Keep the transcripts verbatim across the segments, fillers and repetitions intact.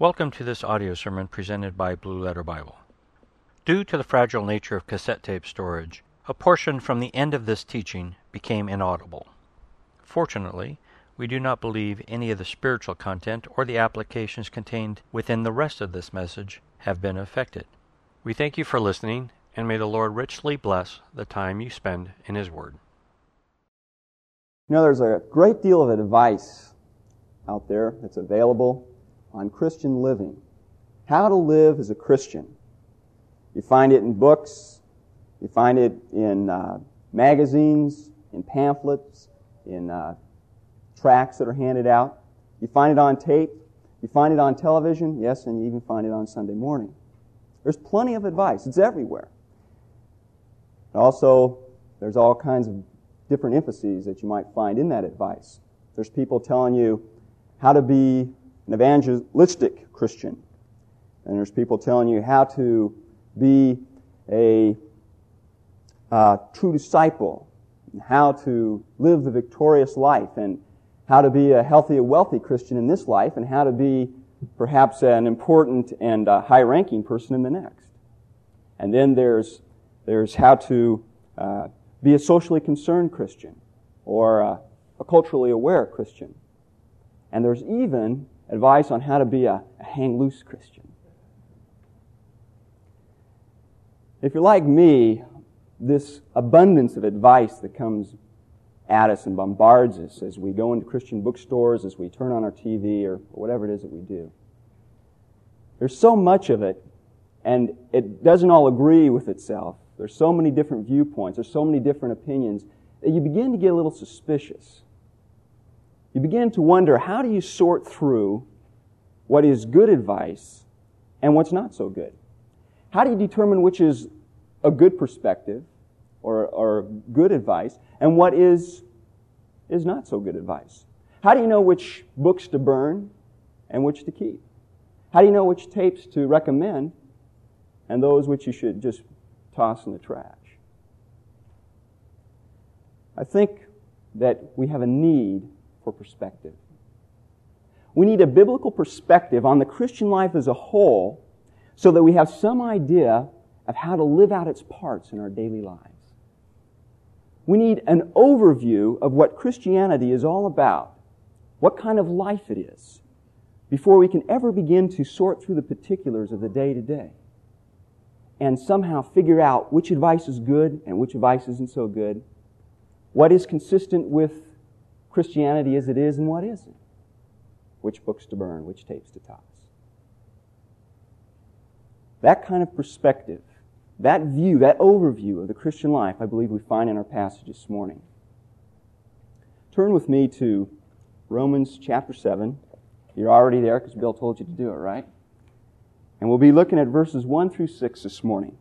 Welcome to this audio sermon presented by Blue Letter Bible. Due to the fragile nature of cassette tape storage, a portion from the end of this teaching became inaudible. Fortunately, we do not believe any of the spiritual content or the applications contained within the rest of this message have been affected. We thank you for listening, and may the Lord richly bless the time you spend in His Word. You know, there's a great deal of advice out there that's available on Christian living. How to live as a Christian. You find it in books, you find it in uh, magazines, in pamphlets, in uh, tracts that are handed out. You find it on tape, you find it on television, yes, and you even find it on Sunday morning. There's plenty of advice. It's everywhere. Also, there's all kinds of different emphases that you might find in that advice. There's people telling you how to be an evangelistic Christian. And there's people telling you how to be a uh, true disciple, and how to live the victorious life, and how to be a healthy and wealthy Christian in this life, and how to be perhaps an important and uh, high-ranking person in the next. And then there's there's how to uh, be a socially concerned Christian, or uh, a culturally aware Christian. And there's even advice on how to be a, a hang-loose Christian. If you're like me, this abundance of advice that comes at us and bombards us as we go into Christian bookstores, as we turn on our T V, or whatever it is that we do. There's so much of it, and it doesn't all agree with itself. There's so many different viewpoints, there's so many different opinions, that you begin to get a little suspicious. You begin to wonder, how do you sort through what is good advice and what's not so good? How do you determine which is a good perspective or, or good advice and what is, is not so good advice? How do you know which books to burn and which to keep? How do you know which tapes to recommend and those which you should just toss in the trash? I think that we have a need for perspective. We need a biblical perspective on the Christian life as a whole so that we have some idea of how to live out its parts in our daily lives. We need an overview of what Christianity is all about, what kind of life it is, before we can ever begin to sort through the particulars of the day-to-day and somehow figure out which advice is good and which advice isn't so good, what is consistent with Christianity as it is and what isn't, which books to burn, which tapes to toss. That kind of perspective, that view, that overview of the Christian life, I believe we find in our passage this morning. Turn with me to Romans chapter seven. You're already there because Bill told you to do it, right? And we'll be looking at verses one through six this morning.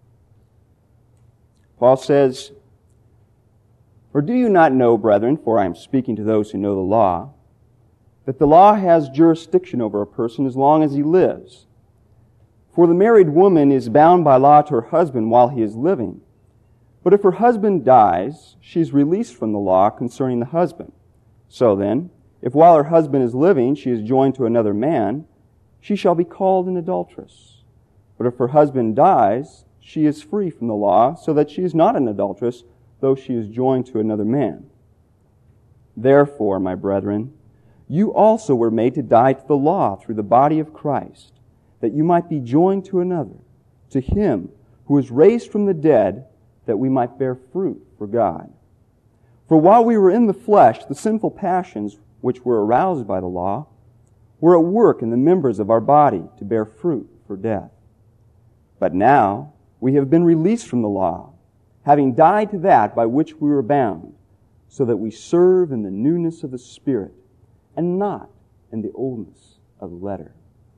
Paul says, "For do you not know, brethren, for I am speaking to those who know the law, that the law has jurisdiction over a person as long as he lives? For the married woman is bound by law to her husband while he is living. But if her husband dies, she is released from the law concerning the husband. So then, if while her husband is living she is joined to another man, she shall be called an adulteress. But if her husband dies, she is free from the law, so that she is not an adulteress, though she is joined to another man. Therefore, my brethren, you also were made to die to the law through the body of Christ, that you might be joined to another, to Him who was raised from the dead, that we might bear fruit for God. For while we were in the flesh, the sinful passions which were aroused by the law were at work in the members of our body to bear fruit for death. But now we have been released from the law, having died to that by which we were bound, so that we serve in the newness of the Spirit, and not in the oldness of the letter."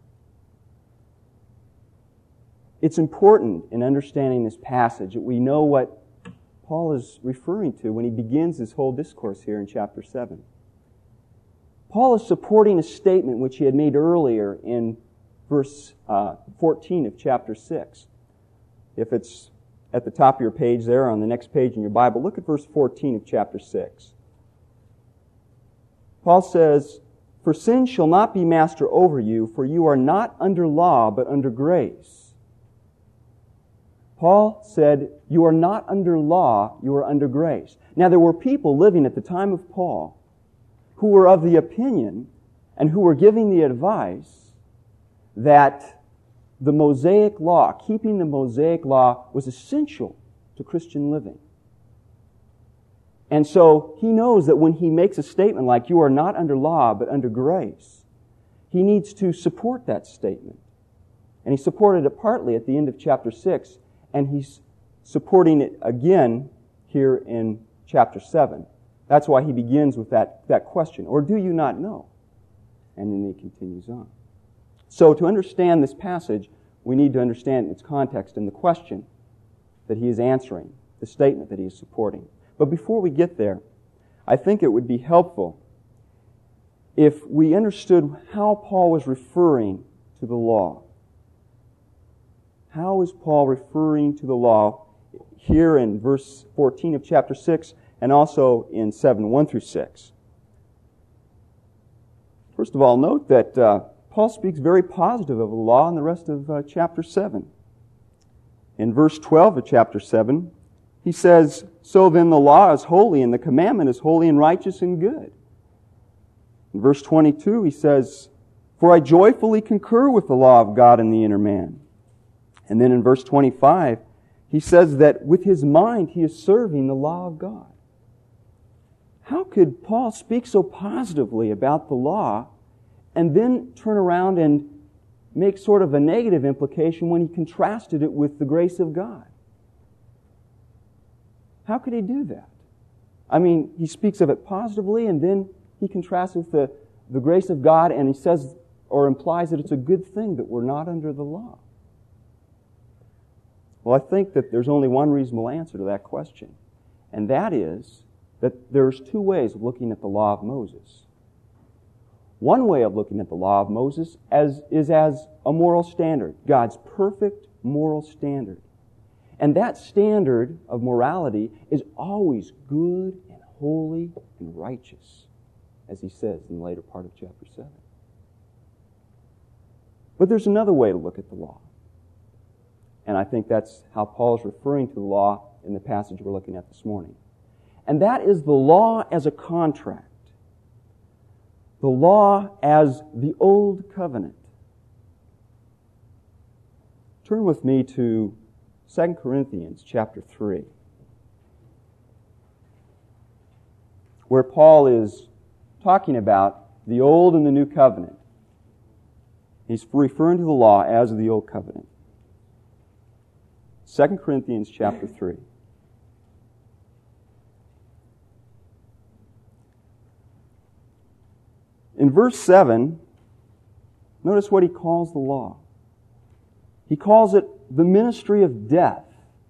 It's important in understanding this passage that we know what Paul is referring to when he begins this whole discourse here in chapter seven. Paul is supporting a statement which he had made earlier in verse uh, fourteen of chapter six. If it's at the top of your page there, on the next page in your Bible, look at verse fourteen of chapter six. Paul says, For sin shall not be master over you, for you are not under law, but under grace. Paul said, you are not under law, you are under grace. Now, there were people living at the time of Paul who were of the opinion and who were giving the advice that the Mosaic law, keeping the Mosaic law, was essential to Christian living. And so he knows that when he makes a statement like, you are not under law, but under grace, he needs to support that statement. And he supported it partly at the end of chapter six, and he's supporting it again here in chapter seven. That's why he begins with that, that question, or do you not know? And then he continues on. So to understand this passage, we need to understand its context and the question that he is answering, the statement that he is supporting. But before we get there, I think it would be helpful if we understood how Paul was referring to the law. How is Paul referring to the law here in verse fourteen of chapter six and also in seven, one through six? First of all, note that uh, Paul speaks very positive of the law in the rest of uh, chapter seven. In verse twelve of chapter seven, he says, so then the law is holy, and the commandment is holy and righteous and good. In verse twenty-two, he says, for I joyfully concur with the law of God in the inner man. And then in verse twenty-five, he says that with his mind he is serving the law of God. How could Paul speak so positively about the law and then turn around and make sort of a negative implication when he contrasted it with the grace of God? How could he do that? I mean, he speaks of it positively, and then he contrasts with the, the grace of God, and he says or implies that it's a good thing that we're not under the law. Well, I think that there's only one reasonable answer to that question, and that is that there's two ways of looking at the law of Moses. One way of looking at the law of Moses as, is as a moral standard, God's perfect moral standard. And that standard of morality is always good and holy and righteous, as he says in the later part of chapter seven. But there's another way to look at the law. And I think that's how Paul is referring to the law in the passage we're looking at this morning. And that is the law as a contract. The law as the old covenant. Turn with me to Second Corinthians chapter three, where Paul is talking about the old and the new covenant. He's referring to the law as the old covenant. Second Corinthians chapter three. In verse seven, notice what he calls the law. He calls it the ministry of death.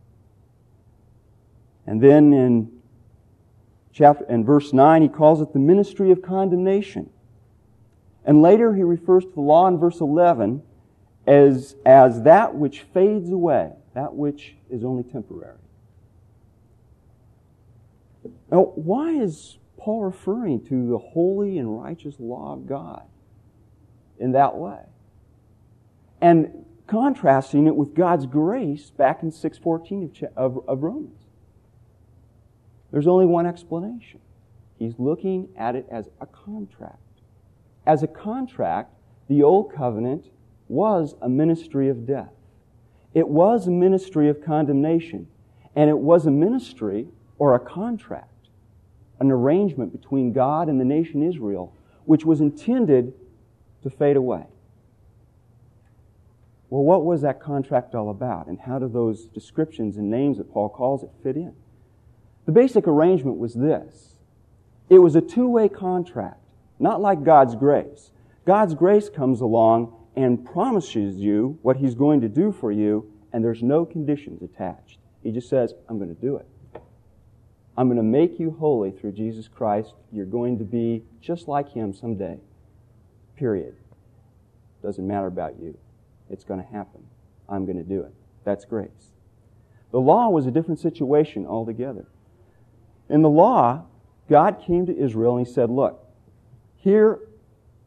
And then in chapter in verse nine, he calls it the ministry of condemnation. And later he refers to the law in verse eleven as, as that which fades away, that which is only temporary. Now, why is Paul referring to the holy and righteous law of God in that way? And contrasting it with God's grace back in six fourteen of, of, of Romans. There's only one explanation. He's looking at it as a contract. As a contract, the old covenant was a ministry of death. It was a ministry of condemnation. And it was a ministry or a contract, an arrangement between God and the nation Israel, which was intended to fade away. Well, what was that contract all about? And how do those descriptions and names that Paul calls it fit in? The basic arrangement was this. It was a two-way contract, not like God's grace. God's grace comes along and promises you what He's going to do for you, and there's no conditions attached. He just says, I'm going to do it. I'm going to make you holy through Jesus Christ. You're going to be just like Him someday. Period. Doesn't matter about you. It's going to happen. I'm going to do it. That's grace. The law was a different situation altogether. In the law, God came to Israel and He said, look, here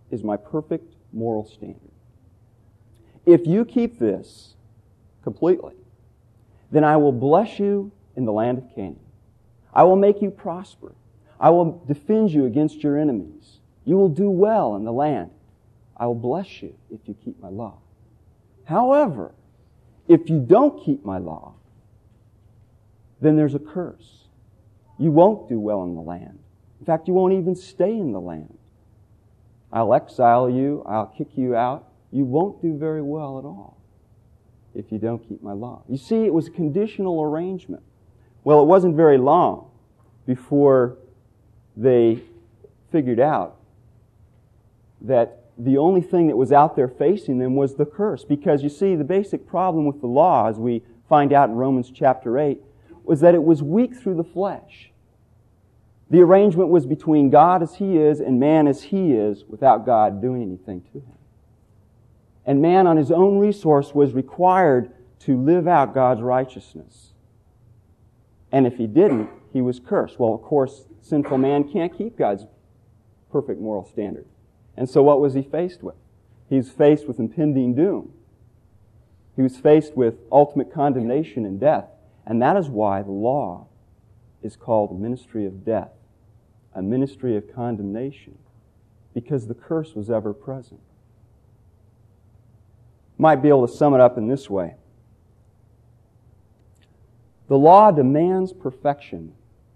is my perfect moral standard. If you keep this completely, then I will bless you in the land of Canaan. I will make you prosper. I will defend you against your enemies. You will do well in the land. I will bless you if you keep my law. However, if you don't keep my law, then there's a curse. You won't do well in the land. In fact, you won't even stay in the land. I'll exile you. I'll kick you out. You won't do very well at all if you don't keep my law. You see, it was a conditional arrangement. Well, it wasn't very long before they figured out that the only thing that was out there facing them was the curse. Because you see, the basic problem with the law, as we find out in Romans chapter eight, was that it was weak through the flesh. The arrangement was between God as He is and man as he is, without God doing anything to him. And man on his own resource was required to live out God's righteousness. And if he didn't, he was cursed. Well, of course, sinful man can't keep God's perfect moral standard. And so what was he faced with? He was faced with impending doom. He was faced with ultimate condemnation and death. And that is why the law is called a ministry of death, a ministry of condemnation, because the curse was ever present. Might be able to sum it up in this way. The law demands perfection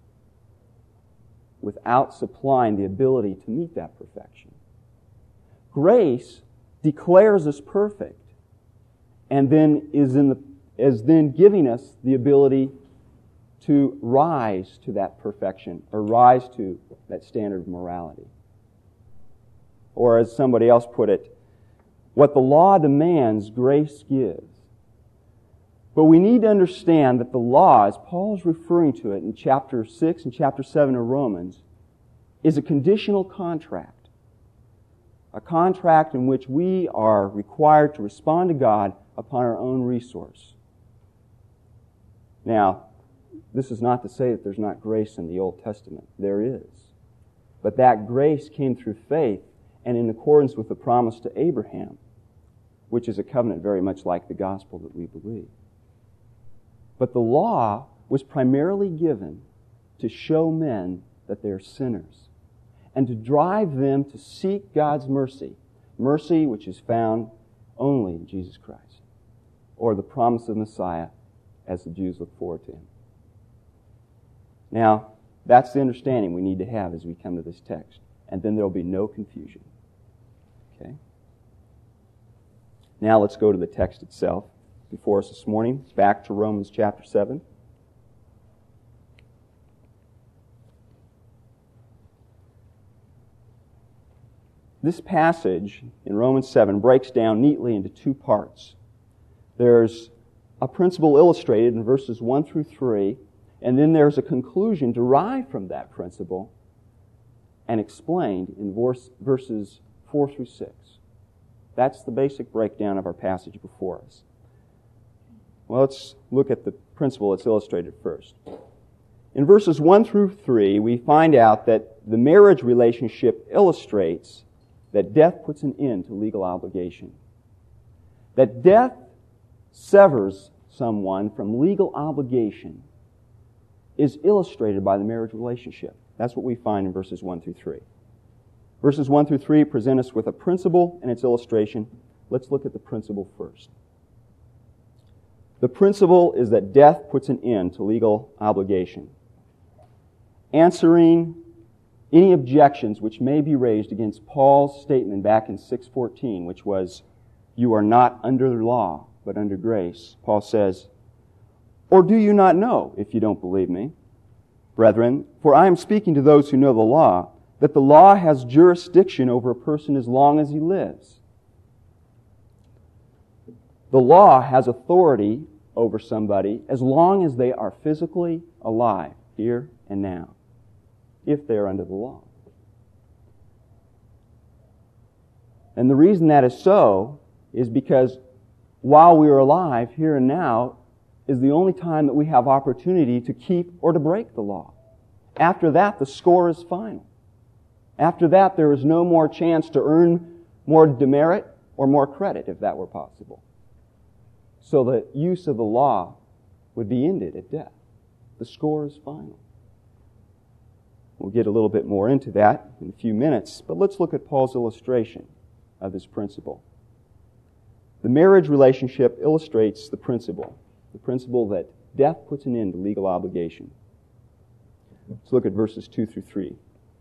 without supplying the ability to meet that perfection. Grace declares us perfect and then is in the is then giving us the ability to rise to that perfection or rise to that standard of morality. Or as somebody else put it, what the law demands, grace gives. But we need to understand that the law, as Paul is referring to it in chapter six and chapter seven of Romans, is a conditional contract. A contract in which we are required to respond to God upon our own resource. Now, this is not to say that there's not grace in the Old Testament. There is. But that grace came through faith and in accordance with the promise to Abraham, which is a covenant very much like the gospel that we believe. But the law was primarily given to show men that they're sinners and to drive them to seek God's mercy, mercy which is found only in Jesus Christ, or the promise of Messiah as the Jews look forward to Him. Now, that's the understanding we need to have as we come to this text, and then there will be no confusion. Okay? Now let's go to the text itself before us this morning. Back to Romans chapter seven. This passage in Romans seven breaks down neatly into two parts. There's a principle illustrated in verses one through three, and then there's a conclusion derived from that principle and explained in verse, verses four through six. That's the basic breakdown of our passage before us. Well, let's look at the principle that's illustrated first. In verses one through three, we find out that the marriage relationship illustrates that death puts an end to legal obligation. That death severs someone from legal obligation is illustrated by the marriage relationship. That's what we find in verses one through three. Verses one through three present us with a principle and its illustration. Let's look at the principle first. The principle is that death puts an end to legal obligation. Answering any objections which may be raised against Paul's statement back in six fourteen, which was, "You are not under the law, but under grace," Paul says, "Or do you not know, if you don't believe me, brethren, for I am speaking to those who know the law, that the law has jurisdiction over a person as long as he lives." The law has authority over somebody as long as they are physically alive, here and now, if they are under the law. And the reason that is so is because while we are alive, here and now, is the only time that we have opportunity to keep or to break the law. After that, the score is final. After that, there is no more chance to earn more demerit or more credit, if that were possible. So the use of the law would be ended at death. The score is final. We'll get a little bit more into that in a few minutes, but let's look at Paul's illustration of this principle. The marriage relationship illustrates the principle, the principle that death puts an end to legal obligation. Let's look at verses two through three.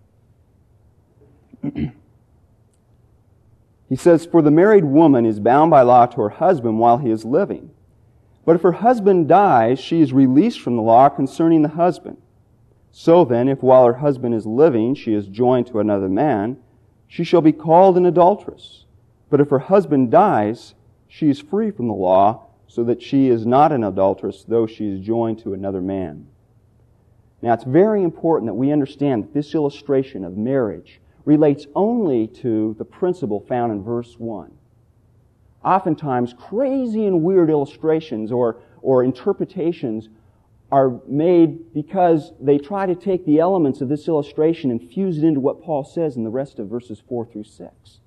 He says, "For the married woman is bound by law to her husband while he is living. But if her husband dies, she is released from the law concerning the husband. So then, if while her husband is living she is joined to another man, she shall be called an adulteress. But if her husband dies, she is free from the law, so that she is not an adulteress, though she is joined to another man." Now, it's very important that we understand that this illustration of marriage relates only to the principle found in verse one. Oftentimes, crazy and weird illustrations or, or interpretations are made because they try to take the elements of this illustration and fuse it into what Paul says in the rest of verses four through six.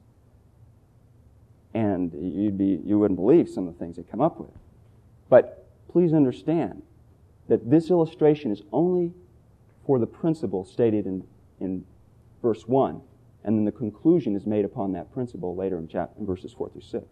And you'd be, you wouldn't believe some of the things they come up with. But please understand that this illustration is only for the principle stated in, in verse one, and then the conclusion is made upon that principle later in, chapter, in verses four through six.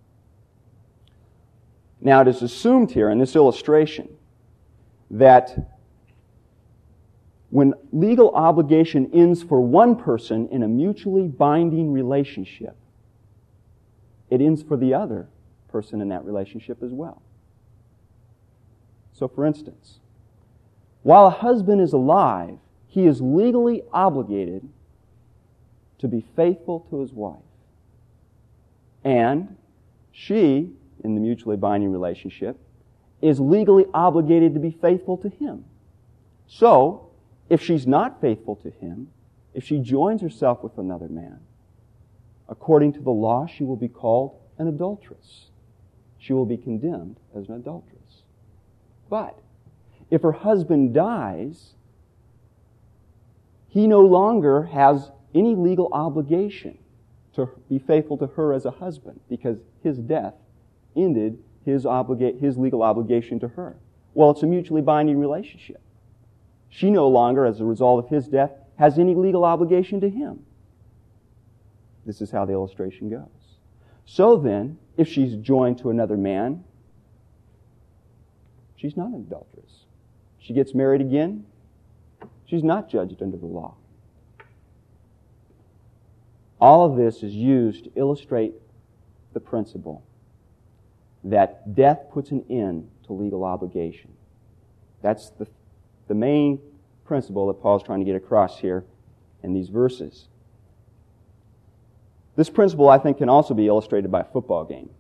Now, it is assumed here in this illustration that when legal obligation ends for one person in a mutually binding relationship, it ends for the other person in that relationship as well. So, for instance, while a husband is alive, he is legally obligated to be faithful to his wife. And she, in the mutually binding relationship, is legally obligated to be faithful to him. So, if she's not faithful to him, if she joins herself with another man, according to the law, she will be called an adulteress. She will be condemned as an adulteress. But if her husband dies, he no longer has any legal obligation to be faithful to her as a husband, because his death ended his obliga- his legal obligation to her. Well, it's a mutually binding relationship. She no longer, as a result of his death, has any legal obligation to him. This is how the illustration goes. So then, if she's joined to another man, she's not an adulteress. She gets married again, she's not judged under the law. All of this is used to illustrate the principle that death puts an end to legal obligation. That's the, the main principle that Paul's trying to get across here in these verses. This principle, I think, can also be illustrated by a football game.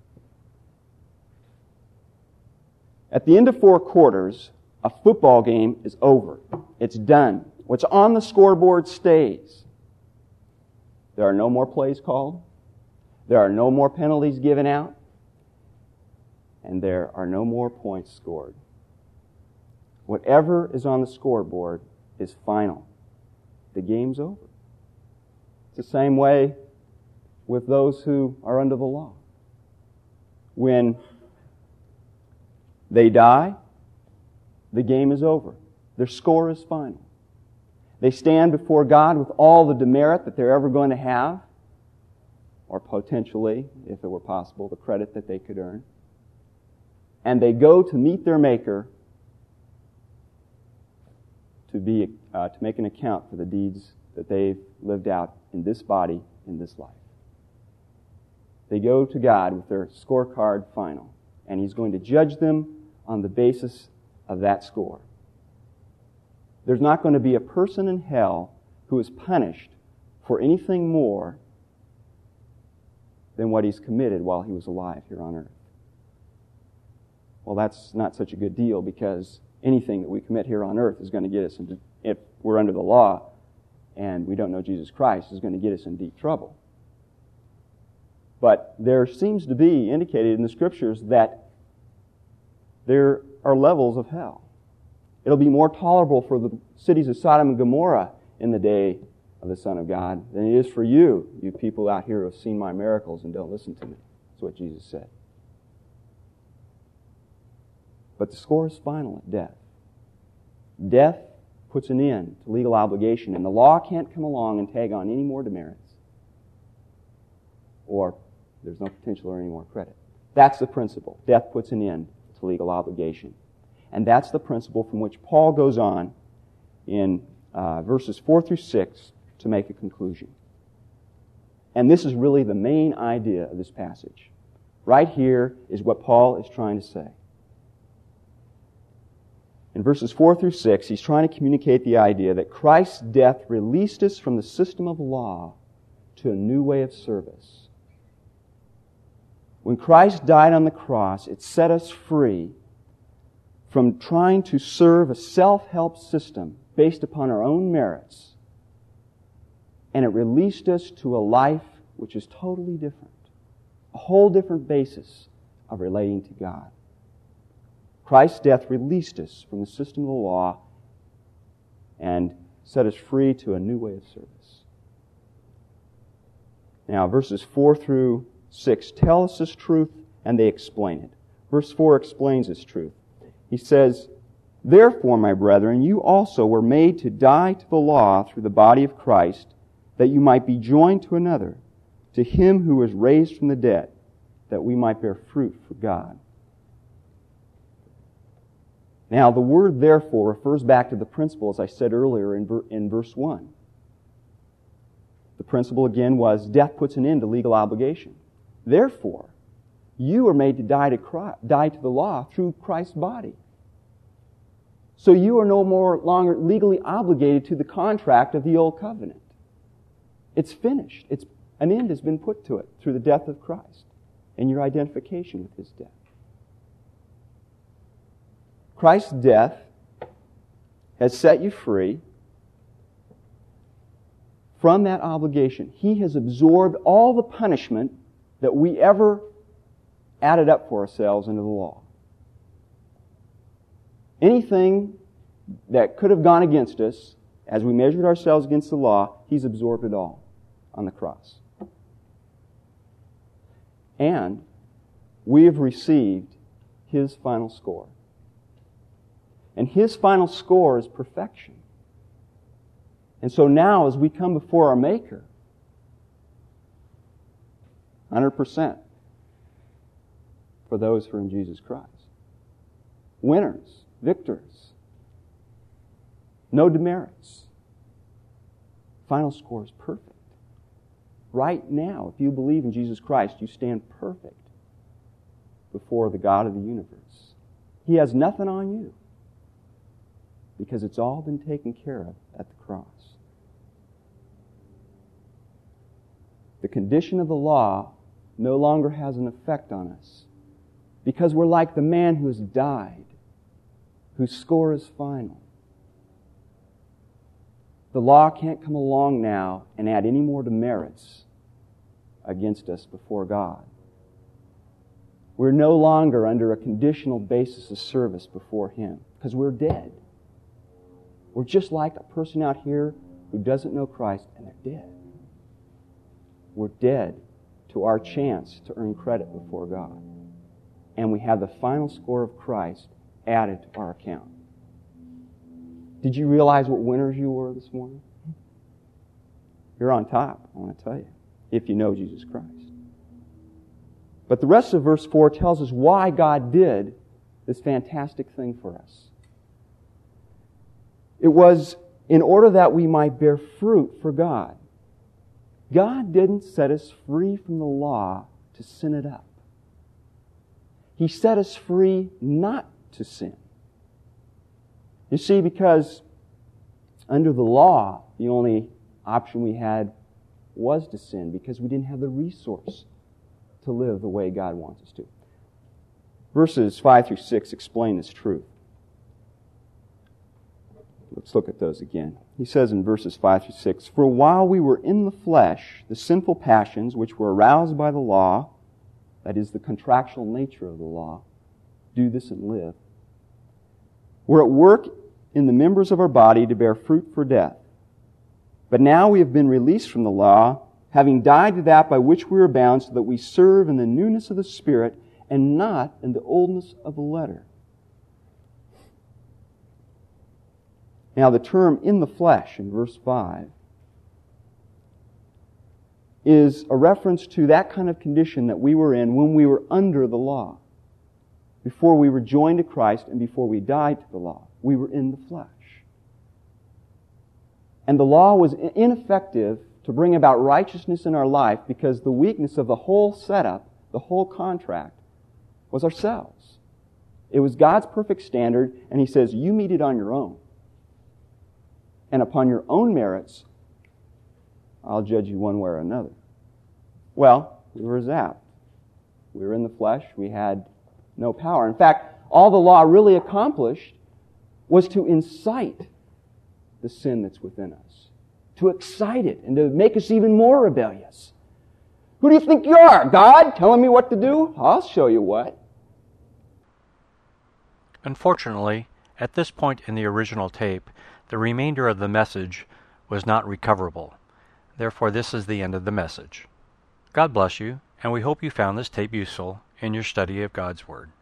At the end of four quarters, a football game is over. It's done. What's on the scoreboard stays. There are no more plays called. There are no more penalties given out. And there are no more points scored. Whatever is on the scoreboard is final. The game's over. It's the same way with those who are under the law. When they die, the game is over. Their score is final. They stand before God with all the demerit that they're ever going to have, or potentially, if it were possible, the credit that they could earn. And they go to meet their Maker to be uh, to make an account for the deeds that they've lived out in this body, in this life. They go to God with their scorecard final, and He's going to judge them on the basis of that score. There's not going to be a person in hell who is punished for anything more than what he's committed while he was alive here on earth. Well, that's not such a good deal, because anything that we commit here on earth is going to get us into, if we're under the law and we don't know Jesus Christ, is going to get us in deep trouble. But there seems to be indicated in the Scriptures that there are levels of hell. It'll be more tolerable for the cities of Sodom and Gomorrah in the day of the Son of God than it is for you, you people out here who have seen my miracles and don't listen to me. That's what Jesus said. But the score is final at death. Death puts an end to legal obligation, and the law can't come along and tag on any more demerits. Or there's no potential or any more credit. That's the principle. Death puts an end to legal obligation. And that's the principle from which Paul goes on in uh, verses four through six to make a conclusion. And this is really the main idea of this passage. Right here is what Paul is trying to say. In verses four through six, he's trying to communicate the idea that Christ's death released us from the system of law to a new way of service. When Christ died on the cross, it set us free from trying to serve a self-help system based upon our own merits. And it released us to a life which is totally different. A whole different basis of relating to God. Christ's death released us from the system of the law and set us free to a new way of service. Now, verses four through six tell us this truth and they explain it. Verse four explains this truth. He says, "Therefore, my brethren, you also were made to die to the law through the body of Christ, that you might be joined to another, to Him who was raised from the dead, that we might bear fruit for God." Now, the word therefore refers back to the principle, as I said earlier in, ver- in verse one. The principle again was death puts an end to legal obligation. Therefore, you are made to die to Christ, die to the law through Christ's body. So you are no more longer legally obligated to the contract of the old covenant. It's finished. It's, an end has been put to it through the death of Christ and your identification with His death. Christ's death has set you free from that obligation. He has absorbed all the punishment that we ever added up for ourselves into the law. Anything that could have gone against us, as we measured ourselves against the law, He's absorbed it all on the cross. And we have received His final score. And His final score is perfection. And so now, as we come before our Maker, one hundred percent for those who are in Jesus Christ. Winners, victors. No demerits. Final score is perfect. Right now, if you believe in Jesus Christ, you stand perfect before the God of the universe. He has nothing on you, because it's all been taken care of at the cross. The condition of the law no longer has an effect on us, because we're like the man who has died, whose score is final. The law can't come along now and add any more demerits against us before God. We're no longer under a conditional basis of service before Him, because we're dead. We're just like a person out here who doesn't know Christ, and they're dead. We're dead to our chance to earn credit before God. And we have the final score of Christ added to our account. Did you realize what winners you were this morning? You're on top, I want to tell you, if you know Jesus Christ. But the rest of verse four tells us why God did this fantastic thing for us. It was in order that we might bear fruit for God. God didn't set us free from the law to sin it up. He set us free not to sin. You see, because under the law, the only option we had was to sin, because we didn't have the resource to live the way God wants us to. Verses five through six explain this truth. Let's look at those again. He says in verses five through six, "For while we were in the flesh, the sinful passions which were aroused by the law," that is the contractual nature of the law, "do this and live, were at work in the members of our body to bear fruit for death. But now we have been released from the law, having died to that by which we were bound, so that we serve in the newness of the Spirit and not in the oldness of the letter. Now the term "in the flesh" in verse five is a reference to that kind of condition that we were in when we were under the law. Before we were joined to Christ and before we died to the law, we were in the flesh. And the law was ineffective to bring about righteousness in our life because the weakness of the whole setup, the whole contract, was ourselves. It was God's perfect standard, and He says, you meet it on your own. And upon your own merits, I'll judge you one way or another. Well, we were zapped. We were in the flesh. We had no power. In fact, all the law really accomplished was to incite the sin that's within us, to excite it and to make us even more rebellious. Who do you think you are, God, telling me what to do? I'll show you what. Unfortunately, at this point in the original tape, the remainder of the message was not recoverable. Therefore, this is the end of the message. God bless you, and we hope you found this tape useful in your study of God's Word.